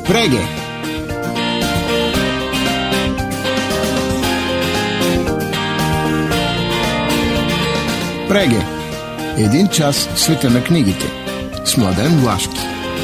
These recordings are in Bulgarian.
Преге! Преге! Един час в света на книгите с Младен Влашки.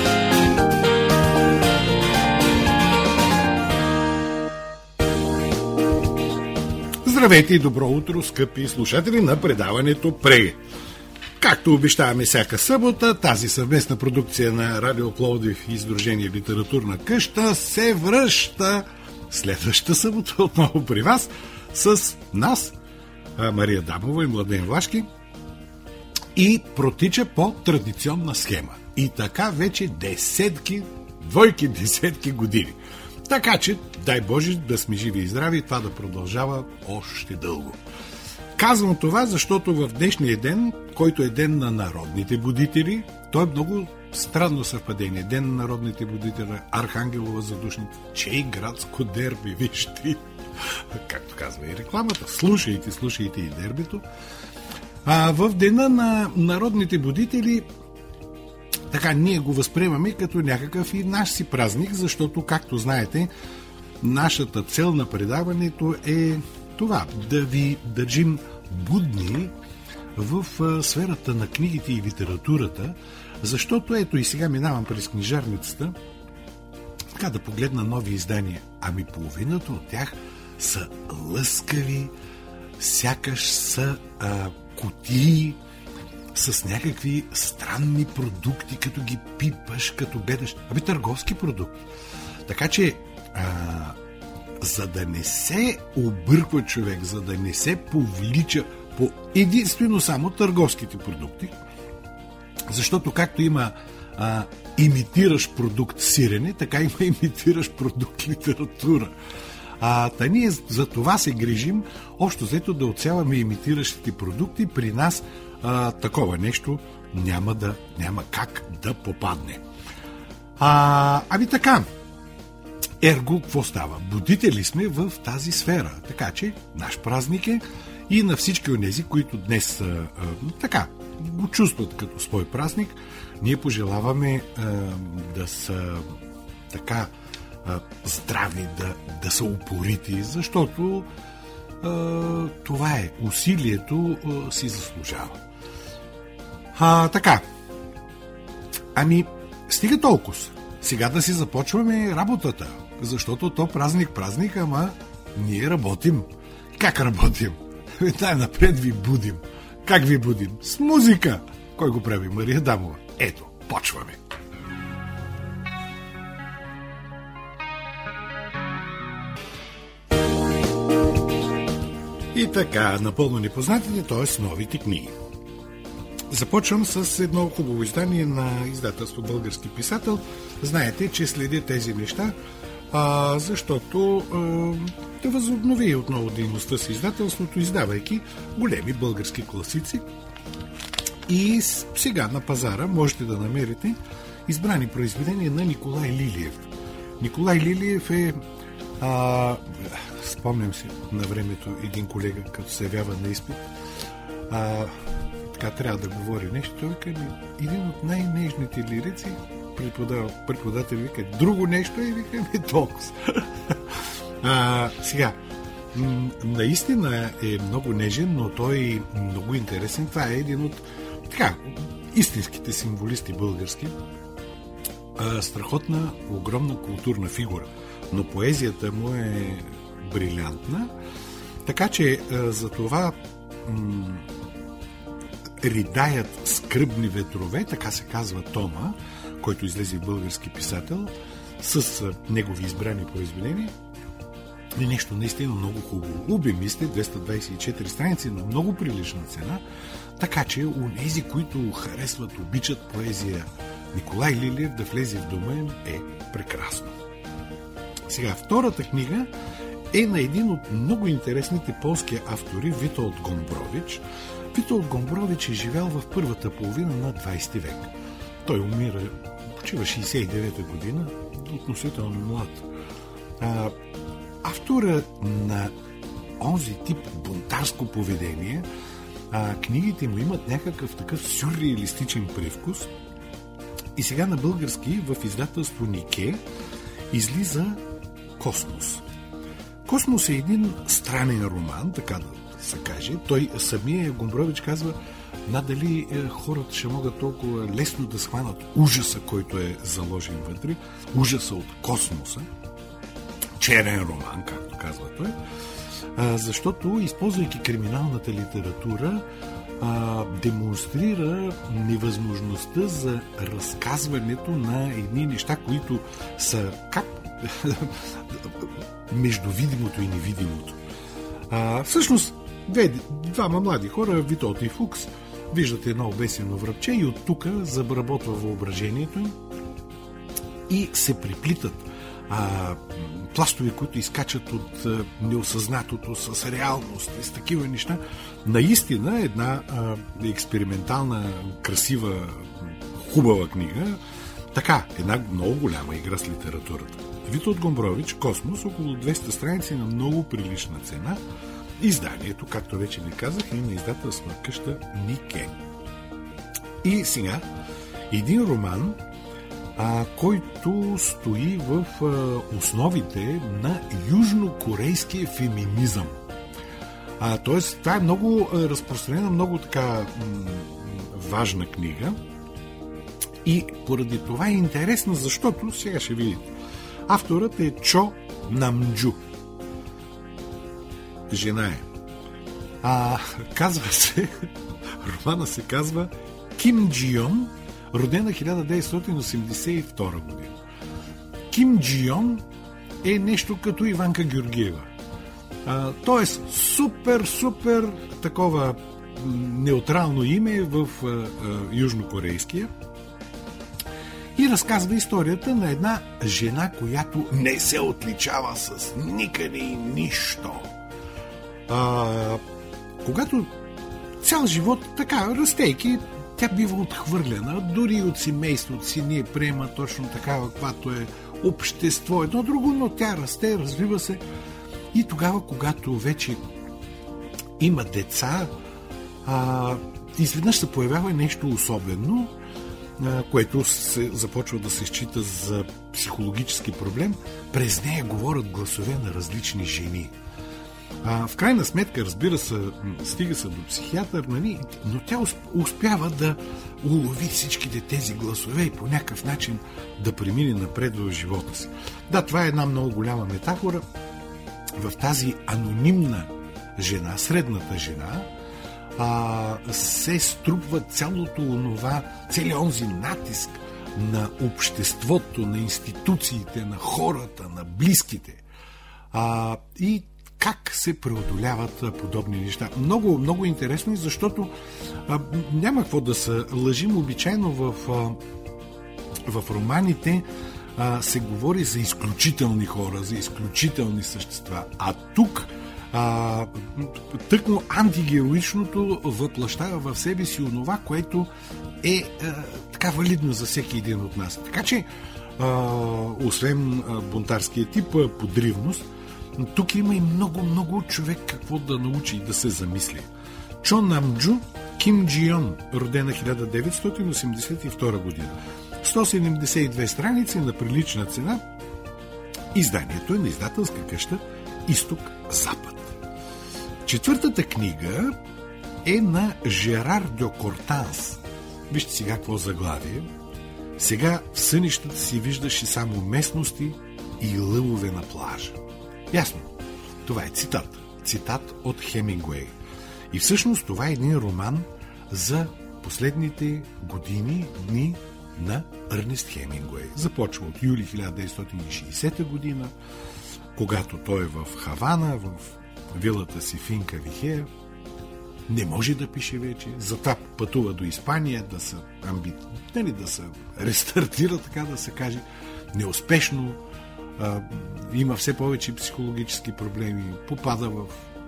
Здравейте и добро утро, скъпи слушатели на предаването Преге! Както обещаваме всяка събота, тази съвместна продукция на Радио Пловдив и Сдружение Литературна къща се връща следващата събота отново при вас с нас, Мария Дамова и Младен Влашки, и протича по традиционна схема. И така вече десетки години. Така че, дай Боже да сме живи и здрави и това да продължава още дълго. Казвам това, защото в днешния ден, който е ден на народните будители, то е много странно съвпадение. Ден на народните будители, Архангелова задушница, чей градско дерби, вижте, както казва и рекламата, слушайте и дербито. В дена на народните будители, така ние го възприемаме като някакъв и наш си празник, защото, както знаете, нашата цел на предаването е това, да ви държим будни в сферата на книгите и литературата, защото ето и сега минавам през книжарницата, така да погледна нови издания. Ами половината от тях са лъскави, сякаш са кутии с някакви странни продукти, като ги пипаш, като гледаш. Ами търговски продукти. Така че за да не се обърква човек, за да не се повлича по единствено само търговските продукти, защото както има имитираш продукт сирене, така има имитираш продукт литература. Та ние за това се грижим, общо взето да отсяваме имитиращите продукти. При нас такова нещо няма как да попадне. Ами така, ерго, какво става? Будители сме в тази сфера, така че наш празник е и на всички онези, които днес така го чувстват като свой празник, ние пожелаваме да са така здрави, да са упорити, защото това е, усилието си заслужава. Така, ами стига толкова. Сега да си започваме работата, защото то празник, ама ние работим. Как работим? Най-напред ви будим. Как ви будим? С музика! Кой го прави? Мария Дамова. Ето, почваме. И така, напълно непознатите, т.е. новите книги. Започвам с едно хубаво издание на издателство Български писател. Знаете, че следя тези неща, защото да възобнови отново дейността си издателството, издавайки големи български класици. И сега на пазара можете да намерите избрани произведения на Николай Лилиев. Николай Лилиев е... спомням си на времето един колега, като се явява на изпит, така трябва да говори нещо, той вика, един от най-нежните лирици, преподавател вика, друго нещо и вика, толкова. Сега, наистина е много нежен, но той е много интересен. Това е един от така, истинските символисти български. Страхотна, огромна културна фигура, но поезията му е брилянтна, така че за това Ридаят скръбни ветрове, така се казва тома, който излезе в Български писател, с негови избрани произведения. И нещо наистина много хубаво. Обемисте, 224 страници на много прилична цена, така че онези, които харесват, обичат поезия Николай Лилиев, да влезе в дома им е прекрасно. Сега, втората книга е на един от много интересните полски автори, Витолд Гомбрович. Витолд Гомбрович е живял в първата половина на 20 век. Той умира, почива 69-та година, относително млад. Автора на онзи тип бунтарско поведение, книгите му имат някакъв такъв сюрреалистичен привкус. И сега на български в издателство Нике излиза Космос. Космос е един странен роман, така да се каже. Той самия Гомбрович казва, надали хората ще могат толкова лесно да схванат ужаса, който е заложен вътре, ужаса от космоса, черен роман, както казва той, защото, използвайки криминалната литература, демонстрира невъзможността за разказването на едни неща, които са как между видимото и невидимото. Всъщност, двама млади хора, Витолд и Фукс, виждат едно обесено връбче и от тук забработва въображението им и се приплитат пластове, които изкачат от неосъзнатото с реалност и с такива неща. Наистина една експериментална, красива, хубава книга. Така, една много голяма игра с литературата. Витолд Гомбрович, Космос, около 200 страници на много прилична цена. Изданието, както вече ви казах, е на издателство къща Нике. И сега, един роман, който стои в основите на южнокорейския феминизъм. Тоест, това е много разпространена, много така важна книга и поради това е интересна, защото, сега ще видите, авторът е Чо Намджу. Жена е. Казва се, романа се казва Ким Джи-йон, родена 1982 година. Ким Джи-йон е нещо като Иванка Георгиева. Тоест, супер такова неутрално име в южнокорейския и разказва историята на една жена, която не се отличава с никъде и нищо. Когато цял живот, така, растейки, тя бива отхвърлена, дори от семейството си не приема точно такава, каквато е общество, едно друго, но тя расте, развива се и тогава, когато вече има деца, изведнъж се появява нещо особено, което се започва да се счита за психологически проблем. През нея говорят гласове на различни жени. В крайна сметка, разбира се, стига се до психиатър, нали? Но тя успява да улови всичките тези гласове и по някакъв начин да премине напред в живота си. Да, това е една много голяма метафора. В тази анонимна жена, средната жена, се струпва цялото онова, целият онзи натиск на обществото, на институциите, на хората, на близките. И как се преодоляват подобни неща. Много, много интересно, защото няма какво да се лъжим. Обичайно в романите се говори за изключителни хора, за изключителни същества. А тук тъкмо антигероичното въплъщава в себе си онова, което е така валидно за всеки един от нас. Така че, освен бунтарския тип подривност, тук има и много човек какво да научи и да се замисли. Чо Намджу, Ким Джи-йон, родена 1982 година. 172 страници на прилична цена. Изданието е на издателска къща Изток-Запад. Четвъртата книга е на Жерар Дьо Кортанс. Вижте сега какво заглавие. Сега в сънищата си виждаше само местности и лъвове на плажа. Ясно, това е цитат. Цитат от Хемингуей. И всъщност това е един роман за последните години, дни на Ернест Хемингуей. Започва от юли 1960 година, когато той е в Хавана, в вилата си Финка Вихея. Не може да пише вече, затова пътува до Испания да се да се рестартира, така да се каже, неуспешно. Има все повече психологически проблеми, попада в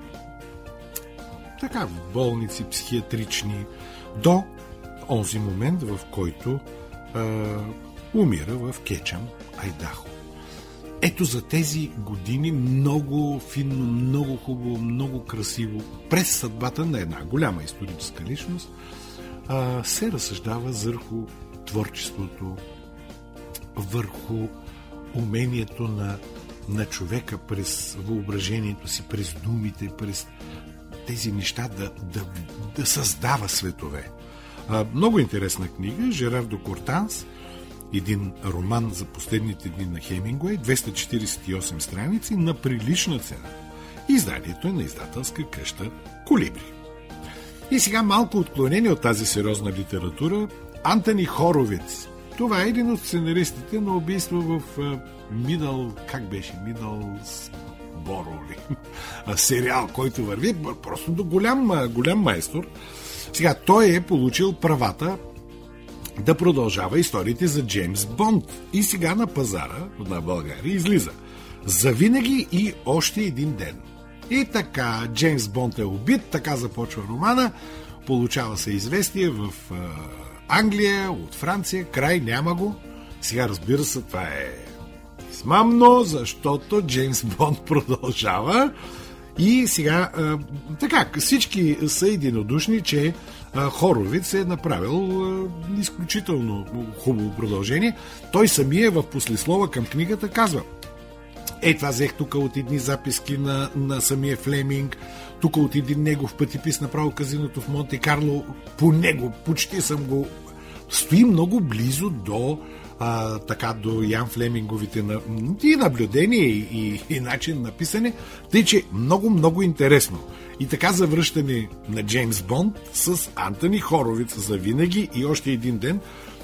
болници психиатрични, до онзи момент, в който умира в Кечън, Айдахо. Ето за тези години много финно, много хубаво, много красиво, през съдбата на една голяма историческа личност, се разсъждава върху творчеството, върху умението на човека през въображението си, през думите, през тези неща да създава светове. Много интересна книга, Жерар де Кортанс, един роман за последните дни на Хемингуей, 248 страници на прилична цена. Изданието е на издателска къща Колибри. И сега малко отклонение от тази сериозна литература. Антони Хоровиц. Това е един от сценаристите на убийство в Мидълсборо, сериал, който върви просто до голям майстор. Сега той е получил правата да продължава историите за Джеймс Бонд. И сега на пазара на България излиза Завинаги и още един ден. И така, Джеймс Бонд е убит, така започва романа, получава се известие в Англия, от Франция, край няма го. Сега, разбира се, това е измамно, защото Джеймс Бонд продължава. И сега, така, всички са единодушни, че Хоровиц е направил изключително хубаво продължение. Той самия в послеслова към книгата казва: това взех тук от едни записки на самия Флеминг, тук от един негов пътепис направо Казиното в Монте Карло, по него почти съм го... Стои много близо до до Ян Флеминговите и наблюдения и начин на писане, тъй че много интересно. И така завръщане на Джеймс Бонд с Антони Хоровиц за винаги и още един ден.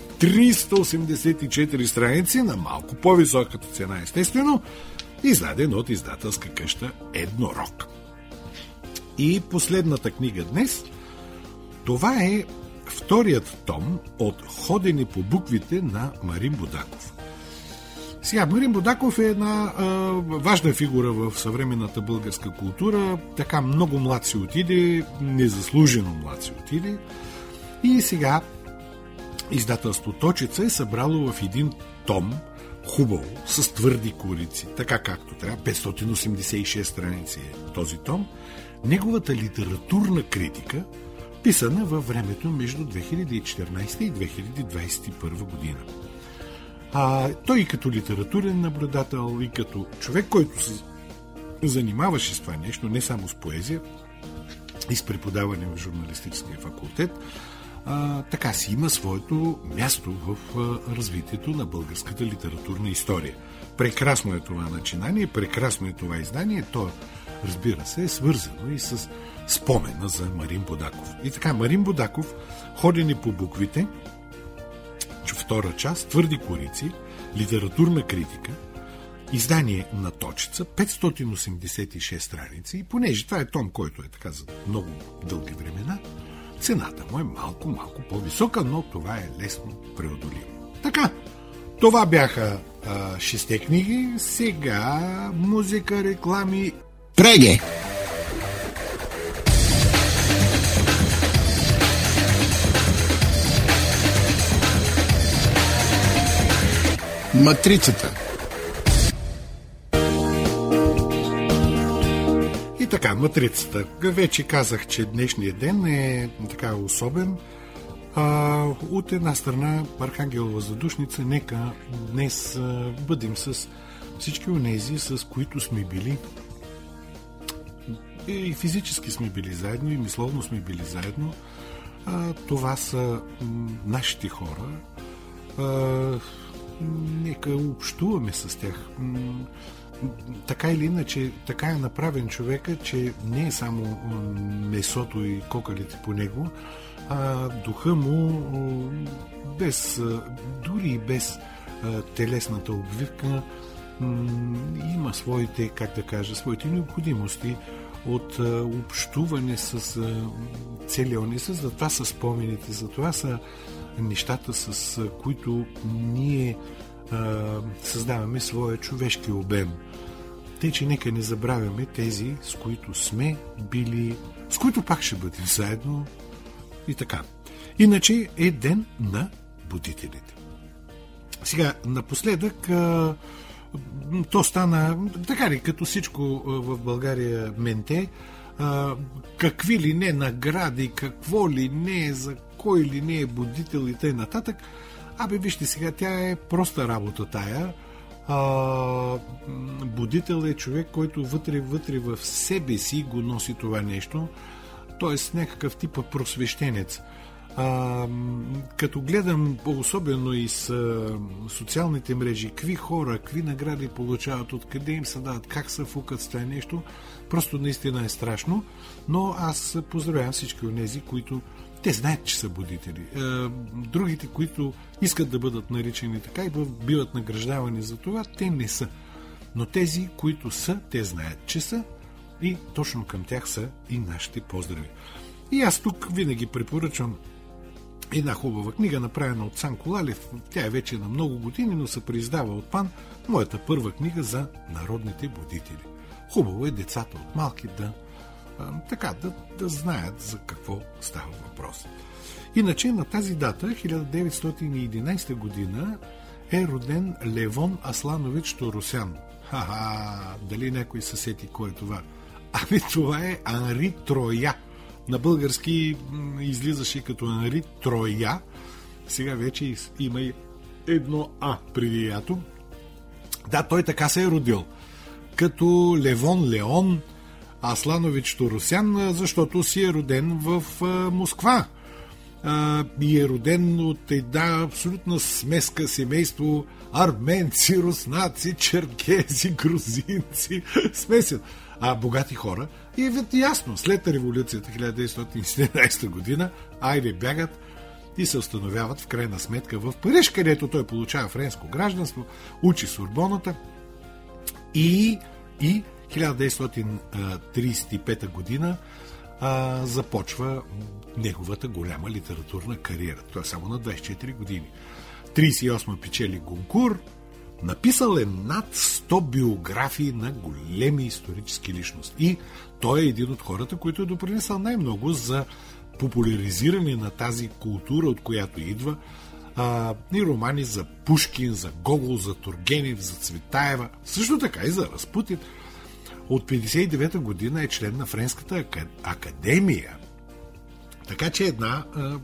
384 страници на малко по-високата цена, естествено, издаден от издателска къща Еднорог. И последната книга днес, това е вторият том от Ходене по буквите на Марин Будаков. Сега, Марин Будаков е една важна фигура в съвременната българска култура. Така много млад си отиде, незаслужено млад си отиде. И сега издателство Точица е събрало в един том, хубаво, с твърди корици, така както трябва, 586 страници е този том, неговата литературна критика, писана във времето между 2014 и 2021 година. Той и като литературен наблюдател, и като човек, който се занимаваше с това нещо, не само с поезия, и с преподаване в журналистическия факултет, така си има своето място в развитието на българската литературна история. Прекрасно е това начинание, прекрасно е това издание, то, разбира се, е свързано и с спомена за Марин Будаков. И така, Марин Будаков, Ходене по буквите, втора част, твърди корици, литературна критика, издание на Точица, 586 страници, и понеже това е том, който е така за много дълги времена, цената му е малко по-висока, но това е лесно преодолимо. Така, това бяха 6 книги, сега музика, реклами. Преге! Матрицата. И така, матрицата. Вече казах, че днешният ден е така особен. От една страна, Архангелова задушница, нека днес бъдем с всички онези, с които сме били. И физически сме били заедно, и мисловно сме били заедно. Това са нашите хора. Нека общуваме с тях. Така или иначе, така е направен човека, че не е само месото и кокалите по него, а духа му, дори и без телесната обвивка, има своите, своите необходимости от общуване с целия онеса. За това са спомените, за това са нещата, с които ние създаваме своя човешки обем. Тъй, че нека не забравяме тези, с които сме били, с които пак ще бъдем заедно и така. Иначе е ден на будителите. Сега, напоследък, то стана, така ли, като всичко в България менте, какви ли не награди, какво ли не, за кой ли не е будител и т.н. Вижте сега, тя е проста работа тая. Будител е човек, който вътре в себе си го носи това нещо, т.е. някакъв тип просвещенец. Като гледам особено и с социалните мрежи, какви хора, какви награди получават, откъде им се дават, как се фукат с това нещо, просто наистина е страшно, но аз поздравявам всички онези, които те знаят, че са будители. Другите, които искат да бъдат наричани така и биват награждавани за това, те не са. Но тези, които са, те знаят, че са и точно към тях са и нашите поздрави. И аз тук винаги препоръчвам една хубава книга, направена от Цанко Лалев. Тя е вече на много години, но се преиздава от ПАН. Моята първа книга за народните будители. Хубаво е децата от малки да знаят за какво става въпрос. Иначе на тази дата, 1911 година, е роден Левон Асланович Торосян. Дали някой се сети кой е това? Ами това е Анри Троя. На български излизаше като Анри Троя. Сега вече има и едно А преди ято. Да, той така се е родил. Като Левон Леон Асланович Торосян, защото си е роден в Москва. И е роден от една абсолютна смеска семейство арменци, руснаци, черкези, грузинци. Смесен. Богати хора. И е ясно, след революцията 1917 година, бягат и се установяват в крайна сметка в Париж, където той получава френско гражданство, учи Сорбоната и 1935 година започва неговата голяма литературна кариера. Той е само на 24 години. 38 печели Гонкур, написал е над 100 биографии на големи исторически личности. И той е един от хората, които е допринесъл най-много за популяризиране на тази култура, от която идва. И романи за Пушкин, за Гогол, за Тургенев, за Цветаева, също така и за Разпутин. От 1959 година е член на Френската академия. Така че една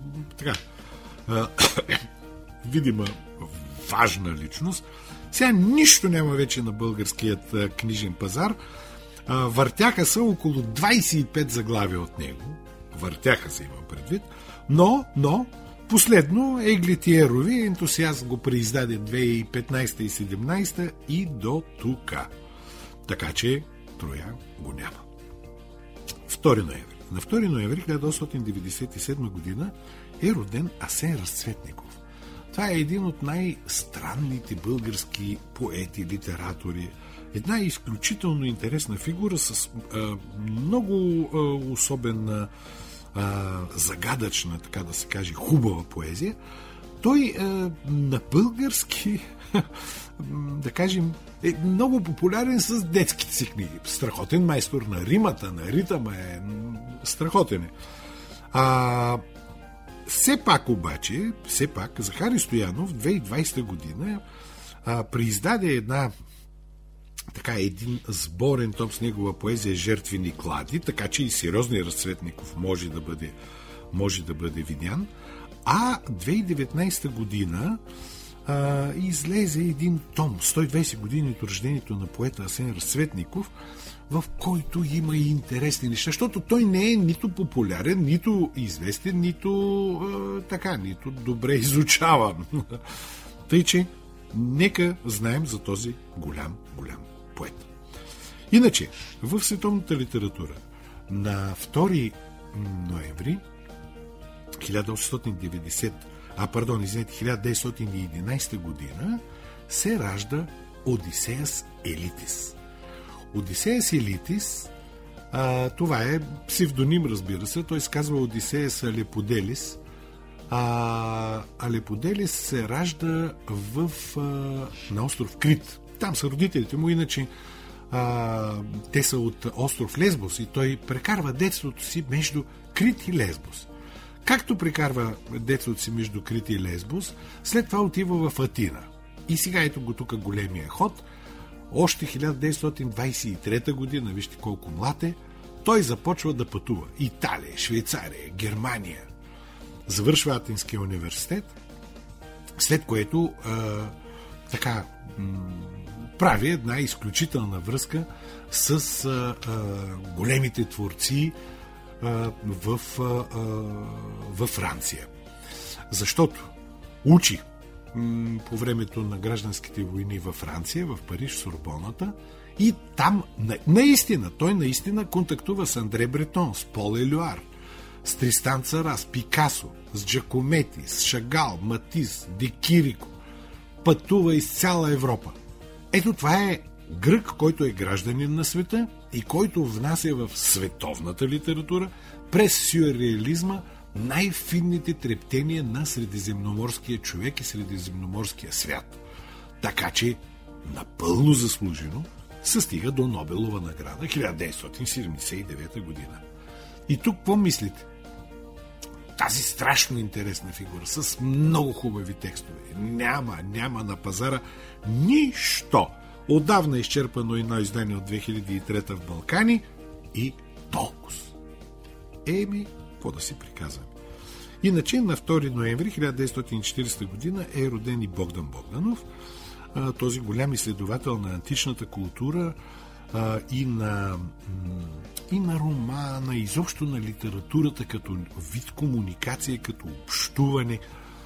видима важна личност. Сега нищо няма вече на българският книжен пазар. Въртяха са около 25 заглавия от него. Въртяха се, имам предвид. Но последно Еглетиерови ентусиаст го преиздаде 2015 и 2017 и до тука. Така че Троя го няма. 2 ноември. На 2 ноември 1997 година е роден Асен Разцветников. Това е един от най-странните български поети, литератори. Една изключително интересна фигура с много особена, загадъчна, така да се каже, хубава поезия. Той на български, да кажем, е много популярен с детските си книги. Страхотен майстор на римата, на ритъма е страхотен е. Все пак, Захари Стоянов в 2020 година преиздаде един сборен том с негова поезия Жертвени клади, така че и сериозният Разцветников може да бъде видян. 2019 година излезе един том, 120 години от рождението на поета Асен Разцветников, в който има и интересни неща, защото той не е нито популярен, нито известен, нито добре изучаван. Тъй, че нека знаем за този голям поет. Иначе, в световната литература на 2 ноември 1911 година се ражда Одисеяс Елитис. Одисеяс Елитис, това е псевдоним, разбира се, той се казва Одисеяс Алеподелис. Алеподелис се ражда на остров Крит. Там са родителите му, иначе те са от остров Лесбос и той прекарва детството си между Крит и Лесбос. Както прекарва детството си между Крит и Лесбос, след това отива в Атина. И сега ето го тук големия ход. Още 1923 година, вижте колко млад е, той започва да пътува. Италия, Швейцария, Германия. Завършва Атинския университет, след което така прави една изключителна връзка с големите творци във Франция. Защото учи по времето на гражданските войни във Франция, в Париж, в Сорбоната, и там той наистина контактува с Андре Бретон, с Пол Елюар, с Тристан Цара, с Пикасо, с Джакомети, с Шагал, Матис, Де Кирико. Пътува из цяла Европа. Ето това е грък, който е гражданин на света и който внася в световната литература през сюрреализма най-финните трептения на средиземноморския човек и средиземноморския свят. Така че напълно заслужено се стига до Нобелова награда 1979 година. И тук какво мислите? Тази страшно интересна фигура с много хубави текстове. Няма на пазара нищо. Отдавна изчерпано едно издание от 2003 в Балкани и толкова. Какво да си приказваме? Иначе на 2 ноември 1940 година е роден и Богдан Богданов, този голям изследовател на античната култура и на романа, изобщо на литературата като вид комуникация, като общуване.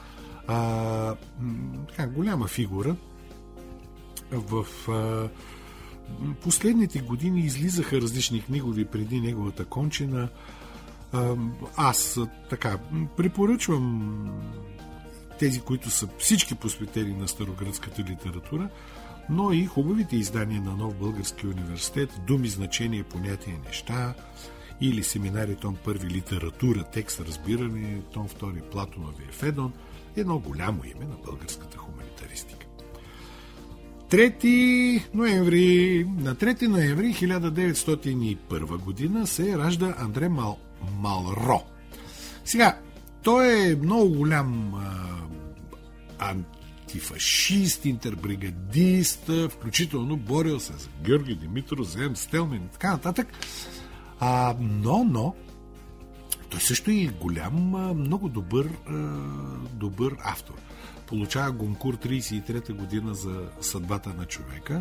Голяма фигура. В последните години излизаха различни книгови преди неговата кончина. Аз така препоръчвам тези, които са всички посветени на старогръцката литература, но и хубавите издания на Нов български университет, Думи, значение, понятие, неща, или семинари том 1 литература, текст, разбиране, том 2 Платоновия Федон, едно голямо име на българската хуманитаристика. 3 ноември. На 3 ноември 1901 година се ражда Андре Малро. Сега, той е много голям антифашист, интербригадист, включително борил се с Георги Димитров, Зем Стелмин и така нататък. Но той също е голям, много добър автор. Получава Гонкур 33-та година за съдбата на човека.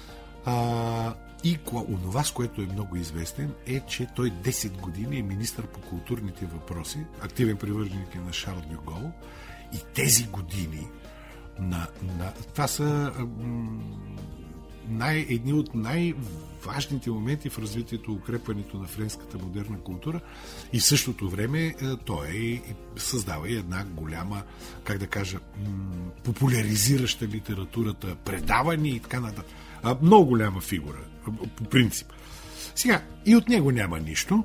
И онова, с което е много известен, е, че той 10 години е министър по културните въпроси, активен привърженик на Шарл дю Гол. И тези години това са едни от най-важните моменти в развитието, укрепването на френската модерна култура, и в същото време той създава и една голяма, как да кажа, популяризираща литературата, предавания и така нататък. Много голяма фигура, по принцип. Сега, и от него няма нищо.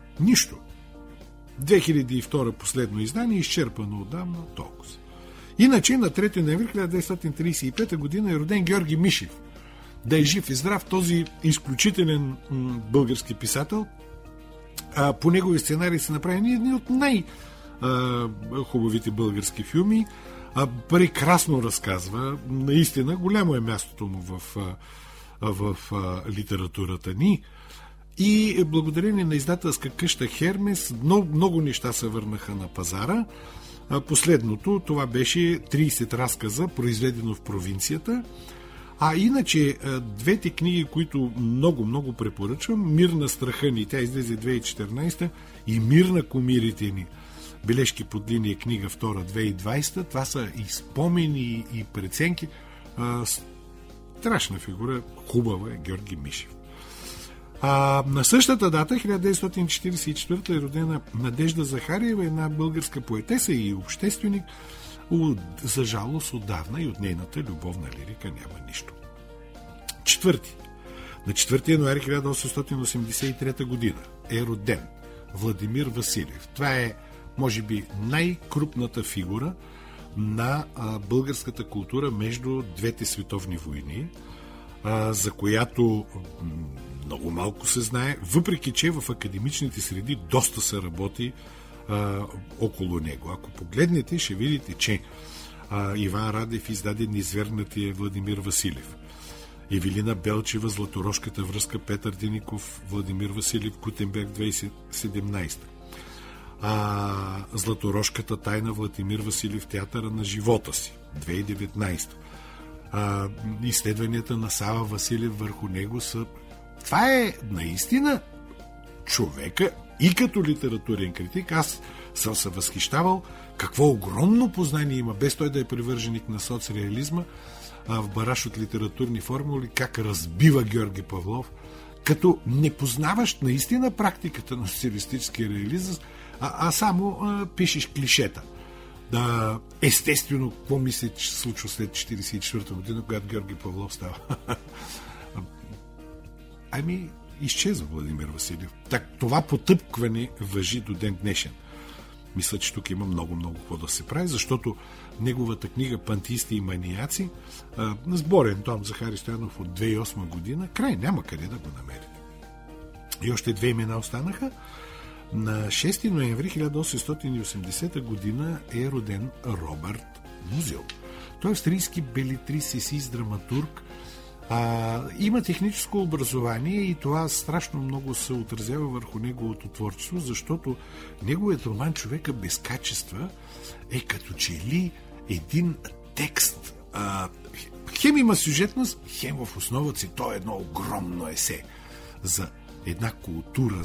2002 последно издание, изчерпано отдавна, толкова. Иначе на 3 ноември 1935 година е роден Георги Мишев. Да е жив и здрав този изключителен български писател. По негови сценарии са направени едни от най-хубавите български филми. Прекрасно разказва. Наистина, голямо е мястото му в литературата ни. И благодарение на издателска къща Хермес много неща се върнаха на пазара. Последното, това беше 30 разказа, произведено в провинцията. Иначе, двете книги, които много препоръчвам, Мир на страха ни, тя излезе 2014, и Мир на кумирите ни, бележки под линия, книга 2, 2020, това са и спомени, и преценки. Страшна фигура, хубава е Георги Мишев. На същата дата, 1944 е родена Надежда Захариева, една българска поетеса и общественик. За жалост отдавна и от нейната любовна лирика няма нищо. На 4 януари 1883 година е роден Владимир Василев. Това е, може би, най-крупната фигура на българската култура между двете световни войни, за която много малко се знае, въпреки че в академичните среди доста се работи около него. Ако погледнете, ще видите, че Иван Радев издаде Низвергнатия Владимир Василев, Евелина Белчева, Златорожката връзка, Петър Деников, Владимир Василев, Кутенберг 2017. Златорожката тайна, Владимир Василев, театъра на живота си 2019. изследванията на Сава Василев върху него са... Това е наистина човека и като литературен критик. Аз съм се възхищавал какво огромно познание има, без той да е привърженик на соцреализма, в бараж от литературни формули, как разбива Георги Павлов, като не познаваш наистина практиката на социалистическия реализъм, а само пишеш клишета. Естествено, какво мисля, че се случва след 1944 година, когато Георги Павлов става? Изчезва Владимир Василев. Това потъпкване важи до ден днешен. Мисля, че тук има много какво да се прави, защото неговата книга «Пантеисти и маниаци», сборен том Захари Стоянов от 2008 година, край, няма къде да го намерите. И още две имена останаха. На 6 ноември 1880 година е роден Робърт Музел. Той е австрийски белетрис, есеист, драматург. Има техническо образование и това страшно много се отразява върху неговото творчество, защото неговият роман «Човека без качества» е като че ли един текст. Хем има сюжетност, хем в основата си то е едно огромно есе за една култура,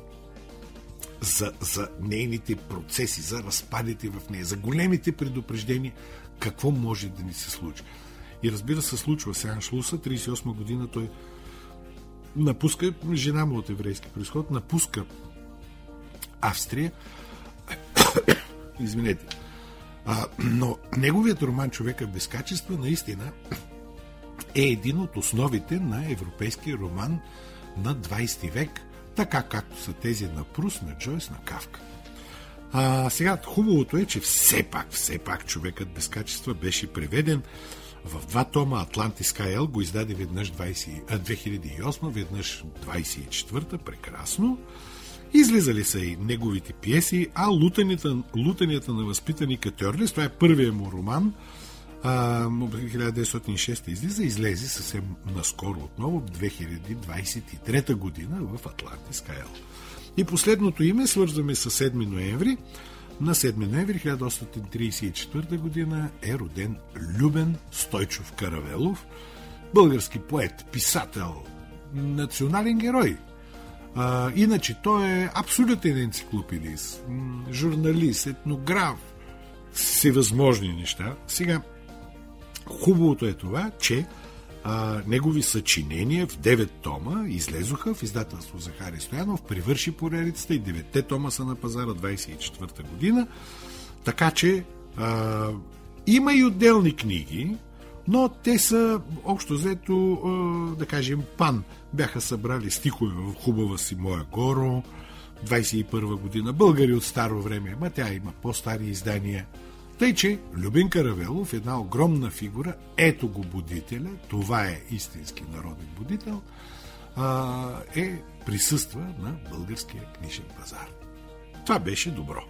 за нейните процеси, за разпадите в нея, за големите предупреждения, какво може да ни се случи. И разбира се, случва се Аншлуса, 38 година той напуска, жена му от еврейски произход, напуска Австрия. Извинете. Но неговият роман «Човека без качества» наистина е един от основите на европейския роман на 20 век, така както са тези на Прус, на Джойс, на Кафка. Сега, хубавото е, че все пак «Човекът без качества» беше преведен в два тома. Атлантис К.Л. го издаде веднъж 2008, веднъж 24-та, прекрасно. Излизали са и неговите пиеси, лутанията на възпитаника Тьорлес, това е първият му роман, 1906 излезе съвсем наскоро отново, 2023 година в Атлантис К.Л. И последното име свързваме с 7 ноември. На 7 ноември 1834 година е роден Любен Стойчов Каравелов, български поет, писател, национален герой. Иначе той е абсолютен енциклопедист, журналист, етнограф, всевъзможни неща. Сега, хубавото е това, че негови съчинения в 9 тома излезоха в издателство Захари Стоянов, привърши поредицата и 9-те тома са на пазара 24-та година. Така че има и отделни книги, но те са общо взето, да кажем, Пан бяха събрали стихове в хубава си Моя горо, 21 година, Българи от старо време, тя има по-стари издания. Тъй, че Любен Каравелов, една огромна фигура, ето го будителя, това е истински народен будител, присъства на българския книжен пазар. Това беше добро.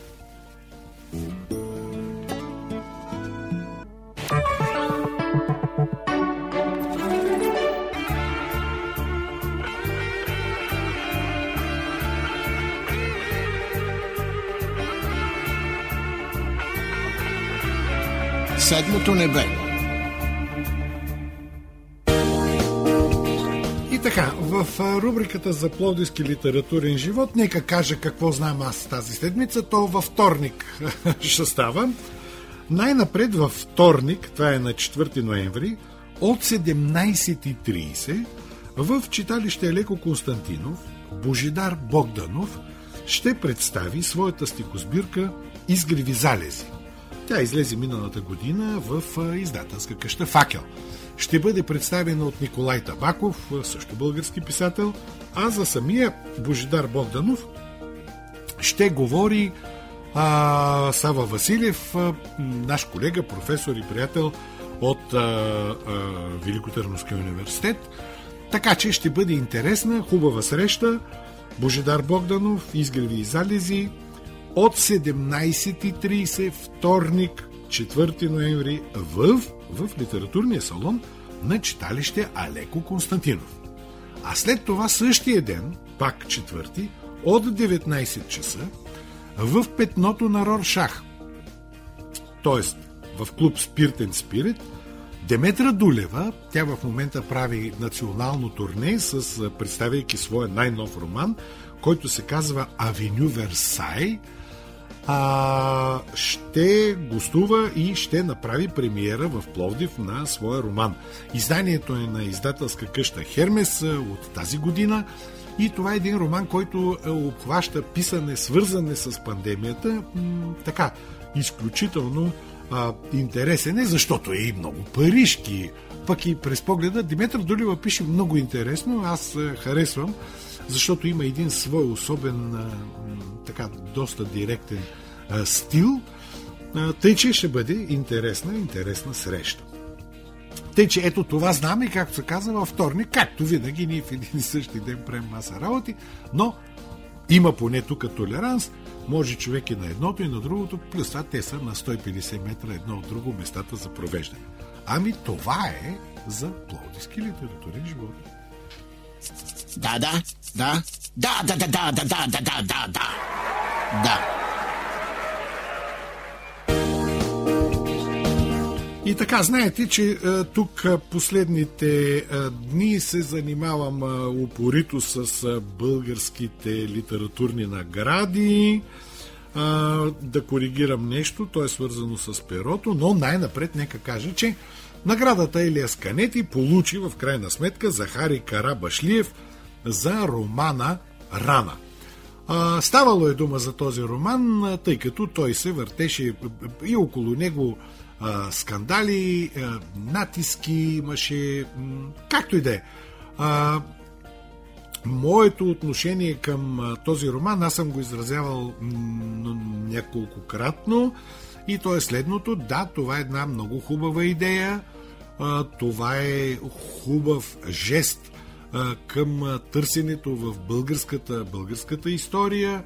Седмото небе. И така, в рубриката за пловдивски литературен живот, нека кажа какво знам аз тази седмица. То във вторник ще става. Най-напред във вторник, това е на 4 ноември, от 17:30 в читалище Алеко Константинов Божидар Богданов ще представи своята стихосбирка «Изгреви залези». Тя излезе миналата година в издателска къща «Факел». Ще бъде представена от Николай Табаков, също български писател, а за самия Божидар Богданов ще говори Сава Василев, наш колега, професор и приятел от Великотърновския университет. Така че ще бъде интересна, хубава среща. Божидар Богданов, «Изгреви и залези», от 17:30 вторник, 4 ноември в литературния салон на читалище Алеко Константинов. А след това същия ден, пак 4, от 19 часа в Петното на Роршах, т.е. в клуб Спирт енд Спирит, Деметра Дулева, тя в момента прави национално турне, представяйки своя най-нов роман, който се казва Авеню Версай. Ще гостува и ще направи премиера в Пловдив на своя роман. Изданието е на издателска къща Хермес от тази година и това е един роман, който обхваща писане, свързане с пандемията, така, изключително интересен е, защото е и много парижки. Пък и през погледа Деметра Дулева пише много интересно, аз харесвам, защото има един свой особен, така, доста директен стил, тъй че ще бъде интересна среща. Тъй че ето това знаме, както се казва, във вторник, както винаги ние в един и същи ден правим маса работи, но има поне тук толеранс, може човек и на едното и на другото, плюс това те са на 150 метра едно от друго местата за провеждане. Ами това е за пловдивски литературен живот. Да. И така, знаете, че тук последните дни се занимавам упорито с българските литературни награди, да коригирам нещо, то е свързано с перото, но най-напред нека кажа, че наградата Елиас Канети получи в крайна сметка Захари Карабашлиев за романа Рана. Ставало е дума за този роман, тъй като той се въртеше и около него скандали, натиски имаше, както и да е. Моето отношение към този роман, аз съм го изразявал няколкократно и то е следното. Да, това е една много хубава идея, това е хубав жест към търсенето в българската история,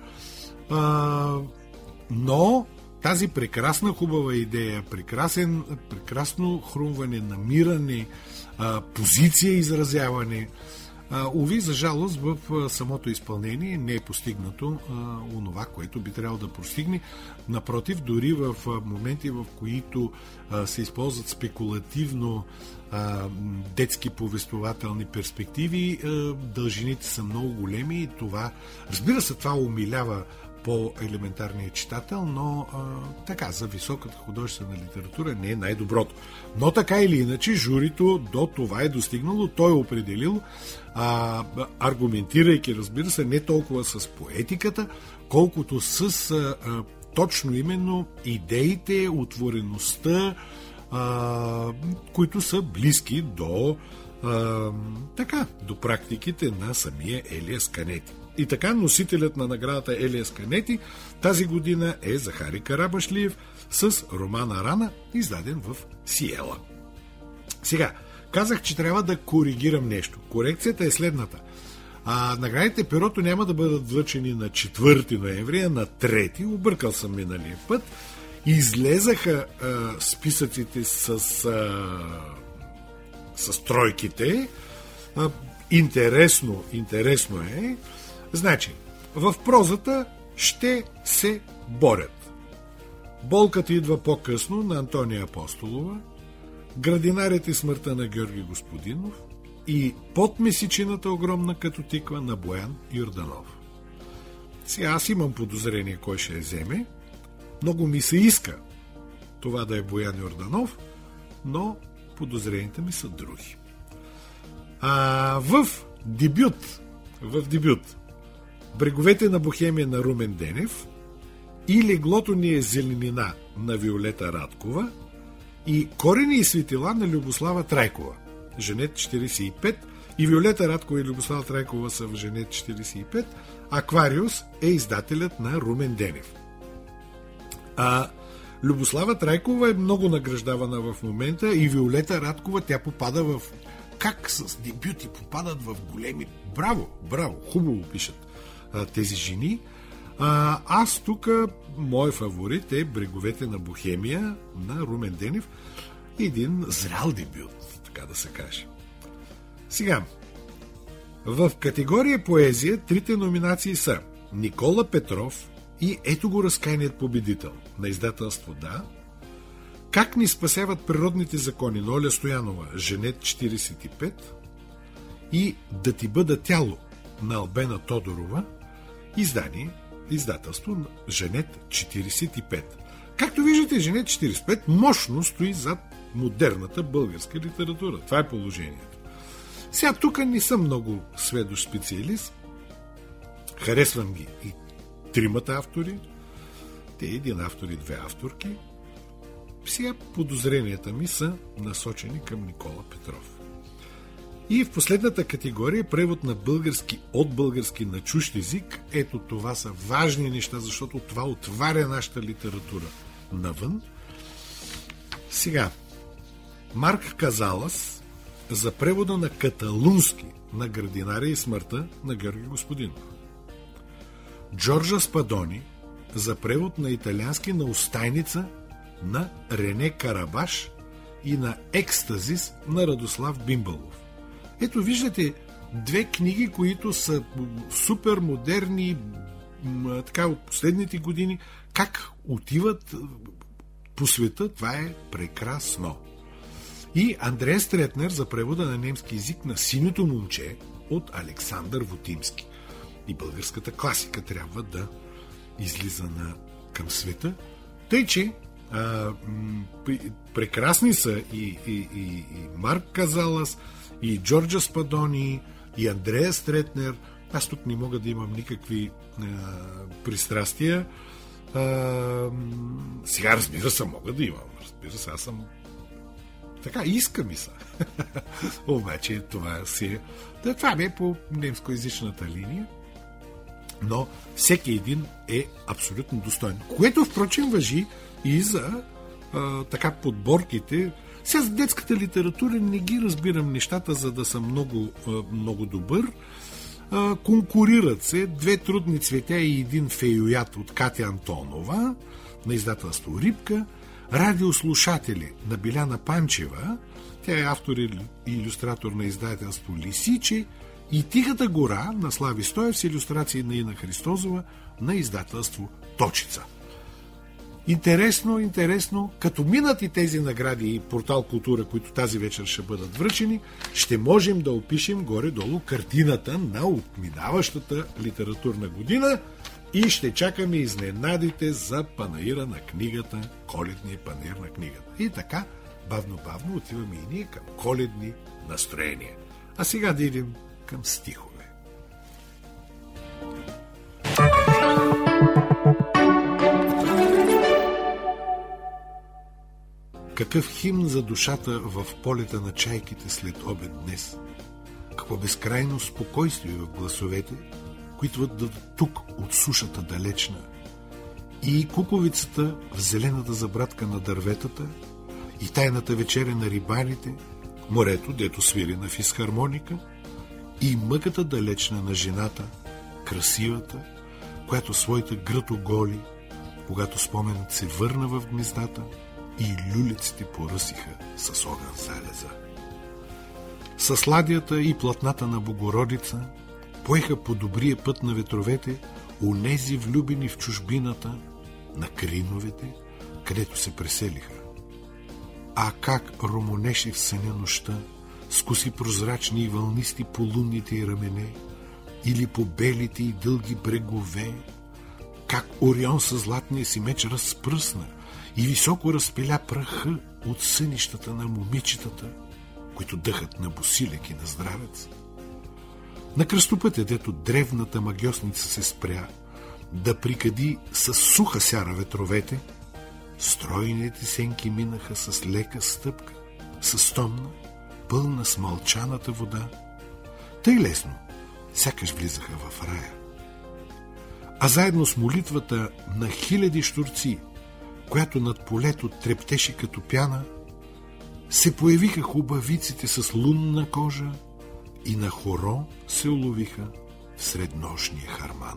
но тази прекрасна хубава идея, прекрасно хрумване, намиране, позиция изразяване, уви, за жалост, в самото изпълнение не е постигнато онова, което би трябвало да постигне. Напротив, дори в моменти, в които се използват спекулативно детски повествователни перспективи, дължините са много големи и това, разбира се, това умилява по-елементарния читател, но така, за високата художествена литература не е най-доброто. Но така или иначе, журито до това е достигнало, той е определил, аргументирайки, разбира се, не толкова с поетиката, колкото с точно именно идеите, отвореността, които са близки до практиките на самия Елиас Канети. И така, носителят на наградата Елиас Канети тази година е Захари Карабашлиев с романа Рана, издаден в Сиела. Сега, казах, че трябва да коригирам нещо. Корекцията е следната. Наградите перото няма да бъдат връчени на 4 ноември, а на 3. Объркал съм миналия път. Излезаха списъците с тройките. Интересно е. Значи, в прозата ще се борят. Болката идва по-късно на Антония Апостолова, Градинарят и смъртта на Георги Господинов и Под месечината огромна като тиква на Боян Йорданов. Сега аз имам подозрение кой ще я вземе. Много ми се иска това да е Боян Йорданов, но подозренията ми са други. В дебют Бреговете на Бохемия на Румен Денев и Леглото ни е зеленина на Виолета Радкова и Корени и светила на Любослава Трайкова. Женет 45 и Виолета Радкова и Любослава Трайкова са в Женет 45. Аквариус е издателят на Румен Денев. Любослава Трайкова е много награждавана в момента и Виолета Радкова, тя попада в... Как с дебюти попадат в големи... Браво, хубаво пишат тези жени. Аз тук, мой фаворит е Бреговете на Бохемия на Румен Денев. Един зрял дебют, така да се каже. Сега, в категория поезия трите номинации са Никола Петров и Ето го разкаяният победител на издателство Да, Как ни спасяват природните закони на Оля Стоянова, Женет 45 и Да ти бъда тяло на Албена Тодорова, издателство на Женет 45. Както виждате, Женет 45 мощно стои зад модерната българска литература. Това е положението. Сега тук не съм много сведущ специалист. Харесвам ги и тримата автори. Те един автор и две авторки. Сега подозренията ми са насочени към Никола Петров. И в последната категория, превод на български от български на чужд език, ето това са важни неща, защото това отваря нашата литература навън. Сега, Марк Казалас за превода на каталунски на Градинаря и смъртта на Георги Господинов. Джорджа Спадони за превод на италиански на Устайница на Рене Карабаш и на Екстазис на Радослав Бимбалов. Ето виждате две книги, които са супер модерни, така от последните години. Как отиват по света, това е прекрасно. И Андреас Третнер за превода на немски език на Синьото момче от Александър Вотимски. И българската класика трябва да излиза към света. Тъй, че прекрасни са и Марк Казалас, и Джорджа Спадони, и Андреас Третнер. Аз тук не мога да имам никакви пристрастия. Сега, разбира се, мога да имам. Разбира се, аз съм така, иска ми са. Обаче това си е... Това е по немскоязичната линия. Но всеки един е абсолютно достоен. Което, впрочем, важи и за така подборките. Сега за детската литература не ги разбирам нещата, за да съм много добър. Конкурират се Две трудни цветя и един феюят от Катя Антонова на издателство Рибка, Радиослушатели на Биляна Панчева, тя е автор и илюстратор на издателство Лисиче, и Тихата гора на Слави Стоев с илюстрации на Ина Христозова на издателство Точица. Интересно, като минат и тези награди и портал Култура, които тази вечер ще бъдат връчени, ще можем да опишем горе-долу картината на отминаващата литературна година и ще чакаме изненадите за панаира на книгата, коледния панаир на книгата. И така, бавно отиваме и ние към коледни настроения. А сега да идем към стихове. Какъв химн за душата в полета на чайките след обед днес. Какво безкрайно спокойствие в гласовете, които идват тук от сушата далечна. И куковицата в зелената забрадка на дърветата, и тайната вечеря на рибарите, морето, дето свири на фисхармоника, и мъката далечна на жената, красивата, която своята гръд оголи, когато споменът се върна в гнездата и люлиците поръсиха с огън залеза. С ладията и платната на Богородица поеха по добрия път на ветровете онези влюбени в чужбината на Криновете, където се преселиха. А как ромонеше в съня нощта, с коси прозрачни и вълнисти по лунните й рамене, или по белите и дълги брегове, как Орион със златния си меч разпръсна и високо разпиля праха от сънищата на момичетата, които дъхат на босилек и на здравец. На кръстопътя, дето древната магьосница се спря да прикади с суха сяра ветровете, стройните сенки минаха с лека стъпка, с томна, пълна с мълчаната вода. Тъй лесно, сякаш влизаха в рая. А заедно с молитвата на хиляди щурци, която над полето трептеше като пяна, се появиха хубавиците с лунна кожа и на хоро се уловиха в среднощния харман.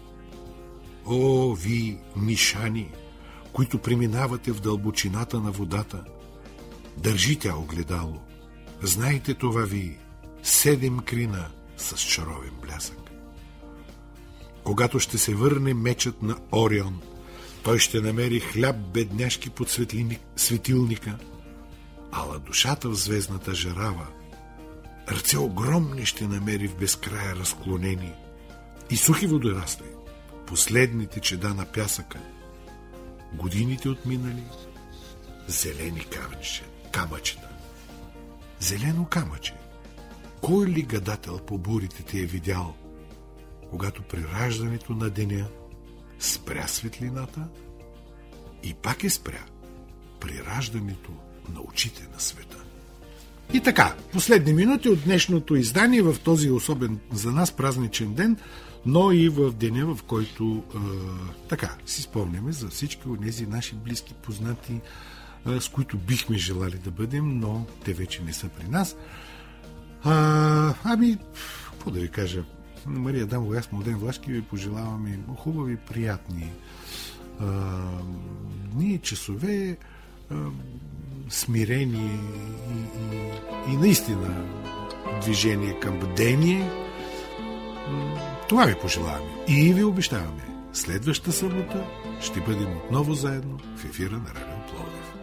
О, ви, мишани, които преминавате в дълбочината на водата, държи тя огледало. Знаете това ви, 7 крина с чаровен блясък. Когато ще се върне мечът на Орион Той ще намери хляб бедняшки под светилника, ала душата в звездната жарава. Ръце огромни ще намери в безкрая разклонени и сухи водорасли, последните чеда на пясъка. Годините отминали, зелени камъчета. Зелено камъче. Кой ли гадател по бурите те е видял, когато при раждането на деня спря светлината и пак спря при раждането на очите на света. И така, последни минути от днешното издание в този особен за нас празничен ден, но и в деня, в който си спомняме за всички от тези наши близки познати, с които бихме желали да бъдем, но те вече не са при нас. Какво да ви кажа? Мария Дамова и аз, Младен Влашки, ви пожелаваме хубави, приятни дни, часове, смирени и наистина движение към бдение. Това ви пожелаваме и ви обещаваме. Следващата събота ще бъдем отново заедно в ефира на Радио Пловдив.